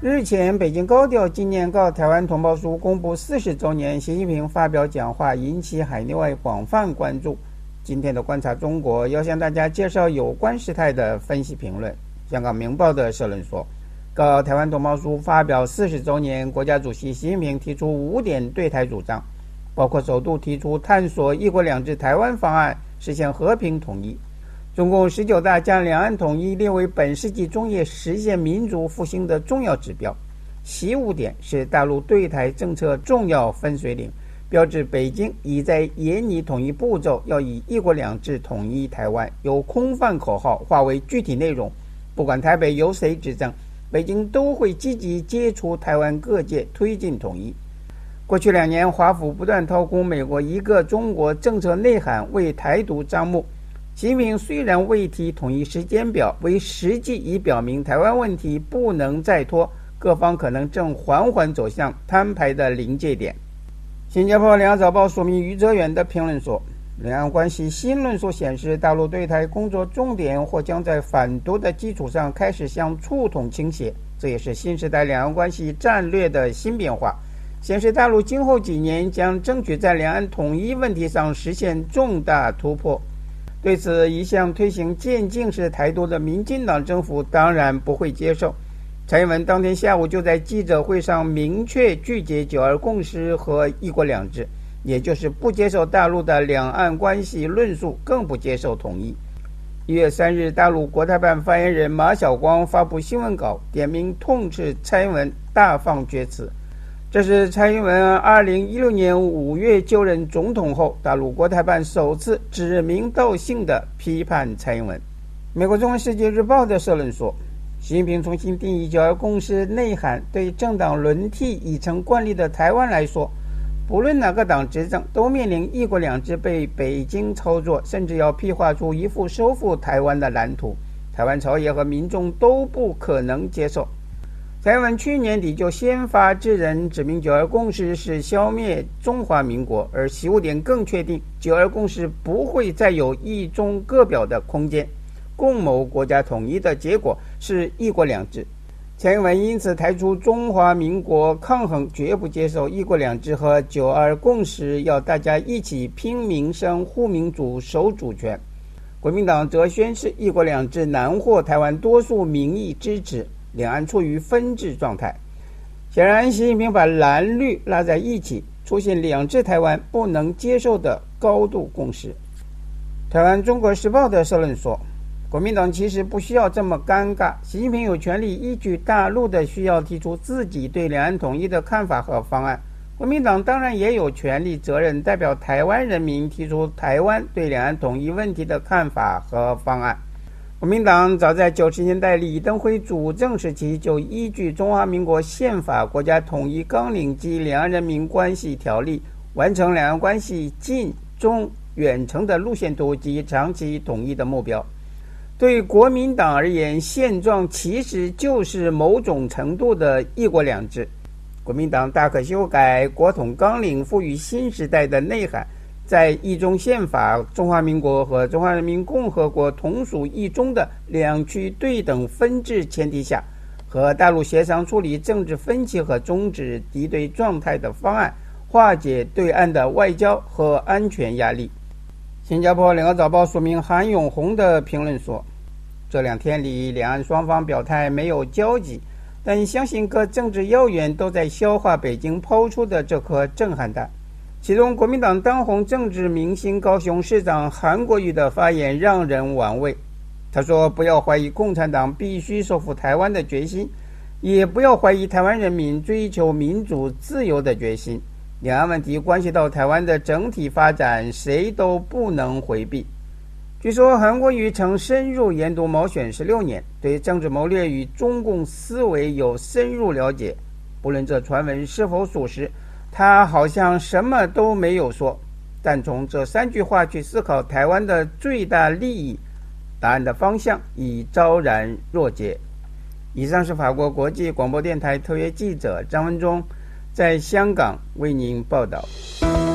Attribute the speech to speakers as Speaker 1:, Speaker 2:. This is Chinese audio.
Speaker 1: 日前，北京高调纪念告台湾同胞书公布40周年，习近平发表讲话引起海内外广泛关注。今天的观察中国要向大家介绍有关事态的分析评论。香港明报的社论说，告台湾同胞书发表40周年，国家主席习近平提出5点对台主张，包括首度提出探索一国两制台湾方案，实现和平统一。中共19大将两岸统一列为本世纪中叶实现民族复兴的重要指标。习5点是大陆对台政策重要分水岭，标志北京已在研拟统一步骤，要以一国两制统一台湾，由空泛口号化为具体内容。不管台北由谁执政，北京都会积极接触台湾各界，推进统一。过去2年，华府不断掏空美国一个中国政策内涵，为台独张目。习近平虽然未提统一时间表，为实际已表明台湾问题不能再拖，各方可能正缓缓走向摊牌的临界点。新加坡《两岸早报》署名余哲远的评论说，两岸关系新论述显示，大陆对台工作重点或将在反独的基础上开始向促统倾斜，这也是新时代两岸关系战略的新变化，显示大陆今后几年将争取在两岸统一问题上实现重大突破。对此，一向推行渐进式台独的民进党政府当然不会接受。蔡英文当天下午就在记者会上明确拒绝9·2共识和一国两制，也就是不接受大陆的两岸关系论述，更不接受统一。1月3日，大陆国台办发言人马晓光发布新闻稿，点名痛斥蔡英文大放厥词。这是蔡英文2016年5月就任总统后，大陆国台办首次指名道姓的批判蔡英文。美国中文世界日报的社论说，习近平重新定义9·2共识内涵，对政党轮替已成惯例的台湾来说，不论哪个党执政，都面临一国两制被北京操作，甚至要批划出一副收复台湾的蓝图，台湾朝野和民众都不可能接受。蔡英文去年底就先发制人，指明9·2共识是消灭中华民国，而习5点更确定9·2共识不会再有一中各表的空间，共谋国家统一的结果是一国两制。蔡英文因此抬出中华民国抗衡，绝不接受一国两制和9·2共识，要大家一起拼民生、护民主、守主权。国民党则宣示一国两制难获台湾多数民意支持，两岸处于分治状态。显然，习近平把蓝绿拉在一起，出现两制台湾不能接受的高度共识。台湾中国时报的社论说，国民党其实不需要这么尴尬，习近平有权利依据大陆的需要提出自己对两岸统一的看法和方案，国民党当然也有权利责任代表台湾人民提出台湾对两岸统一问题的看法和方案。国民党早在90年代李登辉主政时期，就依据中华民国宪法、国家统一纲领及两岸人民关系条例，完成两岸关系近、中、远程的路线图及长期统一的目标。对国民党而言，现状其实就是某种程度的一国两制。国民党大可修改国统纲领，赋予新时代的内涵，在一中宪法、中华民国和中华人民共和国同属一中的两区对等分治前提下，和大陆协商处理政治分歧和终止敌对状态的方案，化解对岸的外交和安全压力。新加坡《联合早报》署名韩永红的评论说，这2天里两岸双方表态没有交集，但相信各政治要员都在消化北京抛出的这颗震撼弹。其中国民党当红政治明星高雄市长韩国瑜的发言让人玩味。他说，不要怀疑共产党必须收复台湾的决心，也不要怀疑台湾人民追求民主自由的决心。两岸问题关系到台湾的整体发展，谁都不能回避。据说韩国瑜曾深入研读毛选16年，对政治谋略与中共思维有深入了解。不论这传闻是否属实，他好像什么都没有说。但从这3句话去思考台湾的最大利益，答案的方向已昭然若揭。以上是法国国际广播电台特约记者张文忠在香港为您报道。